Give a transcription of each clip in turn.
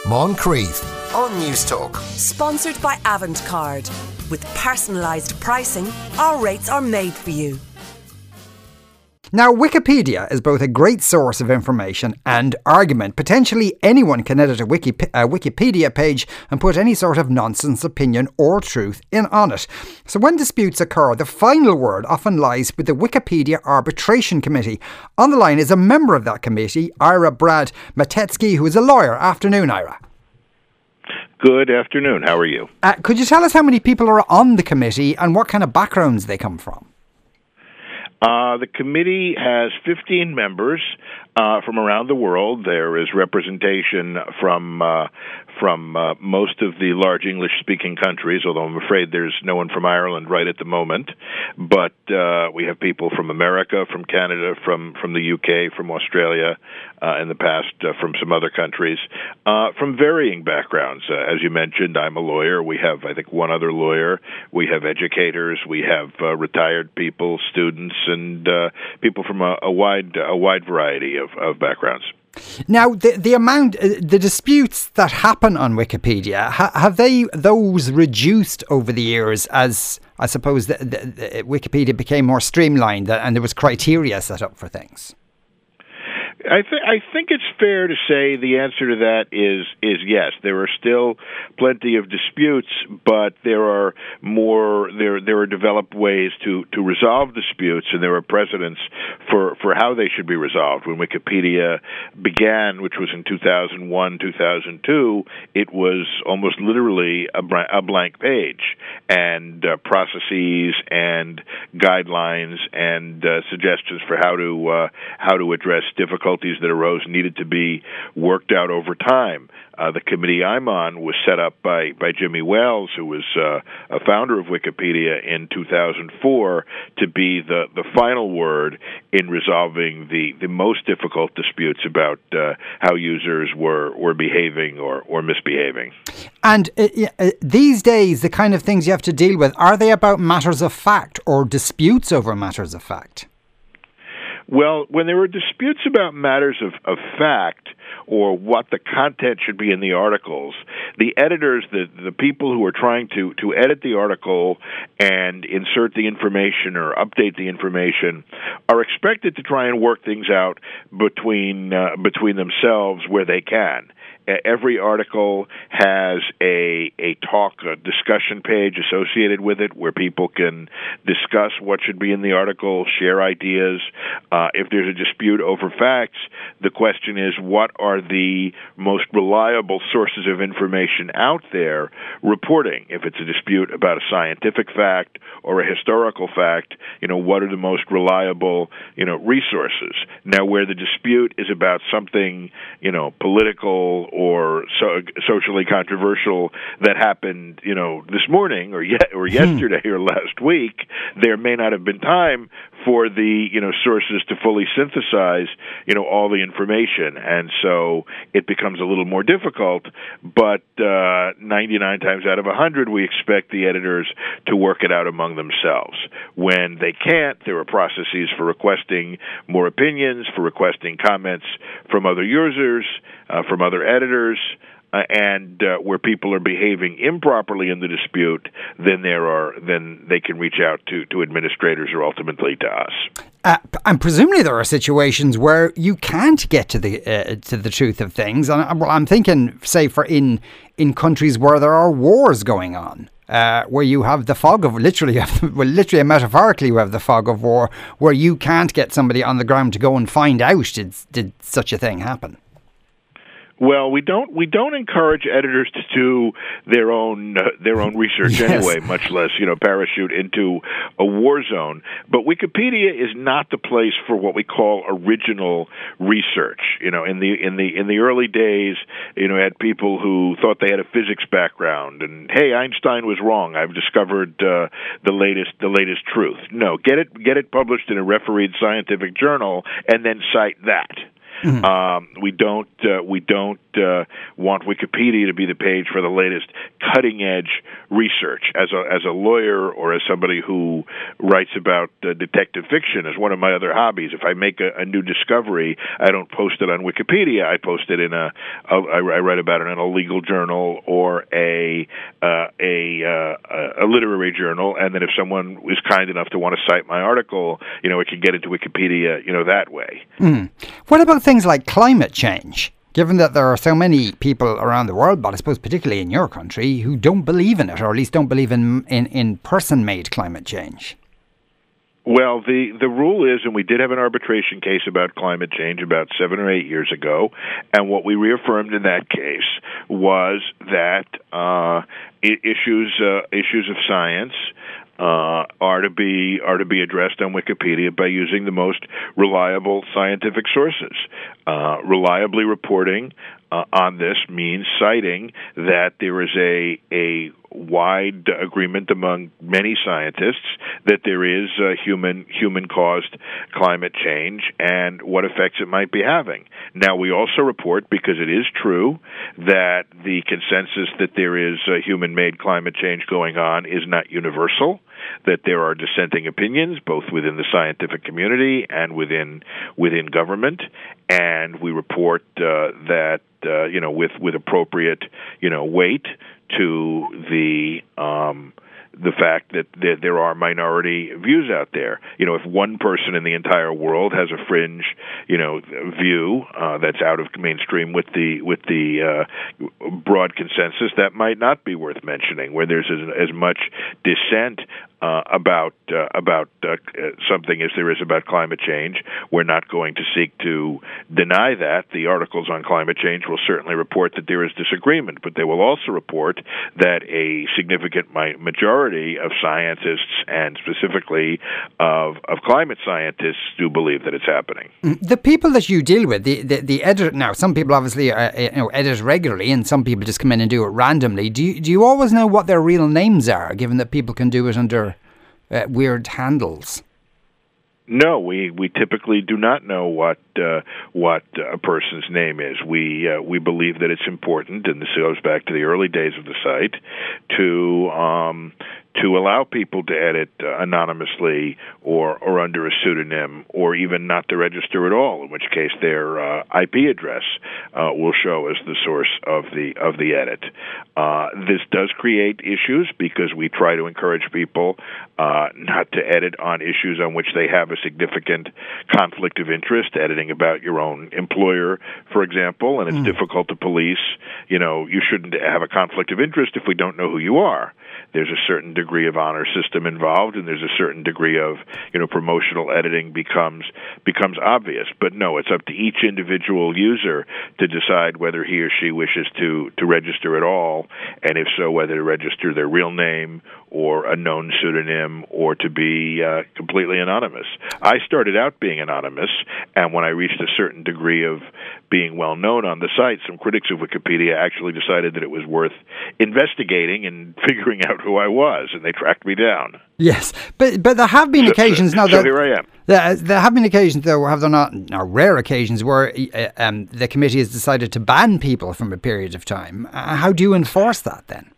Moncrief on Newstalk. Sponsored by Avantcard. With personalised pricing, our rates are made for you. Now, Wikipedia is both a great source of information and argument. Potentially anyone can edit a Wikipedia page and put any sort of nonsense, opinion or truth in on it. So when disputes occur, the final word often lies with the Wikipedia Arbitration Committee. On the line is a member of that committee, Ira Brad Matetsky, who is a lawyer. Afternoon, Ira. Good afternoon. How are you? Could you tell us how many people are on the committee and what kind of backgrounds they come from? The committee has 15 members from around the world. There is representation from most of the large English-speaking countries, although I'm afraid there's no one from Ireland right at the moment. But we have people from America, from Canada, from the UK, from Australia, in the past from some other countries, from varying backgrounds. As you mentioned, I'm a lawyer. We have, I think, one other lawyer. We have educators. We have retired people, students, and people from a wide variety of backgrounds. Now, the disputes that happen on Wikipedia, have those reduced over the years as, I suppose, the Wikipedia became more streamlined and there was criteria set up for things? I think it's fair to say the answer to that is yes. There are still plenty of disputes, but there are developed ways to resolve disputes, and there are precedents for how they should be resolved. When Wikipedia began, which was in 2001, 2002, it was almost literally a blank page, and processes and guidelines and suggestions for how to address difficulties that arose needed to be worked out over time. The committee I'm on was set up by Jimmy Wales, who was a founder of Wikipedia in 2004, to be the final word in resolving the most difficult disputes about how users were behaving or misbehaving. And these days, the kind of things you have to deal with, are they about matters of fact or disputes over matters of fact? Well, when there are disputes about matters of fact or what the content should be in the articles, the editors, the people who are trying to edit the article and insert the information or update the information are expected to try and work things out between themselves where they can. Every article has a discussion page associated with it where people can discuss what should be in the article, share ideas. If there's a dispute over facts, the question is, what are the most reliable sources of information out there reporting? If it's a dispute about a scientific fact or a historical fact, what are the most reliable, resources? Now, where the dispute is about something, political or socially controversial that happened, this morning or yesterday or last week, there may not have been time for the, sources to fully synthesize, all the information. And so it becomes a little more difficult, but 99 times out of 100, we expect the editors to work it out among themselves. When they can't, there are processes for requesting more opinions, for requesting comments from other users, from other editors, and where people are behaving improperly in the dispute, then they can reach out to administrators or ultimately to us. And presumably there are situations where you can't get to the truth of things. And I'm thinking, say, in countries where there are wars going on, where you have the fog of literally and metaphorically, you have the fog of war, where you can't get somebody on the ground to go and find out did such a thing happen. Well, we don't encourage editors to do their own research anyway, much less parachute into a war zone. But Wikipedia is not the place for what we call original research. In the early days, had people who thought they had a physics background and, hey, Einstein was wrong. I've discovered the latest truth. No, get it published in a refereed scientific journal and then cite that. Mm-hmm. We don't want Wikipedia to be the page for the latest cutting-edge research. As a lawyer or as somebody who writes about detective fiction as one of my other hobbies, if I make a new discovery, I don't post it on Wikipedia. I post it I write about it in a legal journal or a literary journal, and then if someone is kind enough to want to cite my article, it can get into Wikipedia, that way. What about things like climate change? Given that there are so many people around the world, but I suppose particularly in your country, who don't believe in it, or at least don't believe in person-made climate change. Well, the rule is, and we did have an arbitration case about climate change about 7 or 8 years ago, and what we reaffirmed in that case was that issues of science are to be addressed on Wikipedia by using the most reliable scientific sources. Reliably reporting on this means citing that there is a wide agreement among many scientists that there is human-caused climate change and what effects it might be having. Now, we also report, because it is true, that the consensus that there is human-made climate change going on is not universal, that there are dissenting opinions, both within the scientific community and within government, and we report that with appropriate weight to the fact that there are minority views out there. If one person in the entire world has a fringe, view that's out of mainstream with the broad consensus, that might not be worth mentioning. Where there's as much dissent about something as there is about climate change, we're not going to seek to deny that. The articles on climate change will certainly report that there is disagreement, but they will also report that a significant majority of scientists, and specifically of climate scientists, do believe that it's happening. The people that you deal with, the editor, now some people obviously edit regularly, and some people just come in and do it randomly. Do you always know what their real names are, given that people can do it under weird handles? No, we typically do not know what a person's name is. We believe that it's important, and this goes back to the early days of the site, to allow people to edit anonymously or under a pseudonym, or even not to register at all, in which case their IP address will show as the source of the edit. This does create issues because we try to encourage people not to edit on issues on which they have a significant conflict of interest, editing about your own employer, for example, and it's difficult to police. You shouldn't have a conflict of interest if we don't know who you are. There's a certain degree of honor system involved, and there's a certain degree of promotional editing becomes obvious. But no, it's up to each individual user to decide whether he or she wishes to register at all, and if so, whether to register their real name or a known pseudonym, or to be completely anonymous. I started out being anonymous, and when I reached a certain degree of being well known on the site, some critics of Wikipedia actually decided that it was worth investigating and figuring out who I was, and they tracked me down. Yes, but there have been occasions now. So here I am. There have been occasions, though, have there not? Rare occasions where the committee has decided to ban people from a period of time. How do you enforce that then?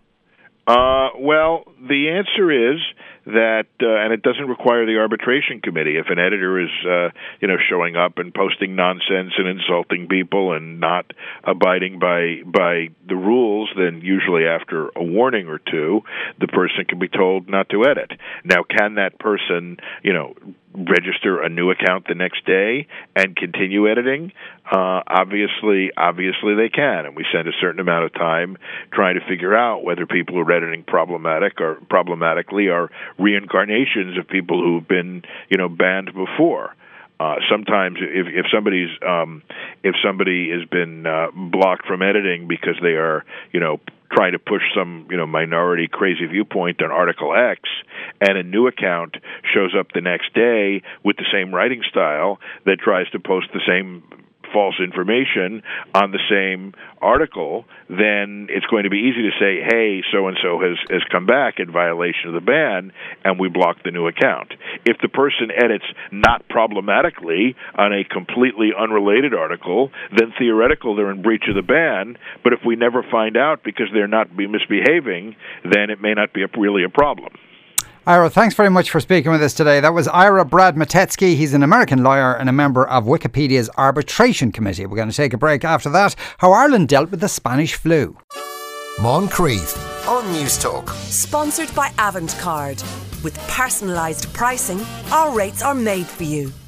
Well, the answer is that, and it doesn't require the arbitration committee. If an editor is, showing up and posting nonsense and insulting people and not abiding by the rules, then usually after a warning or two, the person can be told not to edit. Now, can that person, register a new account the next day and continue editing? Obviously they can, and we spend a certain amount of time trying to figure out whether people who are editing problematically are reincarnations of people who've been, banned before. Sometimes, if somebody has been blocked from editing because they are, trying to push some, minority crazy viewpoint on Article X, and a new account shows up the next day with the same writing style that tries to post the same false information on the same article, then it's going to be easy to say, hey, so-and-so has come back in violation of the ban, and we block the new account. If the person edits not problematically on a completely unrelated article, then theoretically they're in breach of the ban, but if we never find out because they're not misbehaving, then it may not be really a problem. Ira, thanks very much for speaking with us today. That was Ira Brad Matetsky. He's an American lawyer and a member of Wikipedia's arbitration committee. We're going to take a break after that. How Ireland dealt with the Spanish flu. Moncrief on Newstalk. Sponsored by Avantcard. With personalised pricing, our rates are made for you.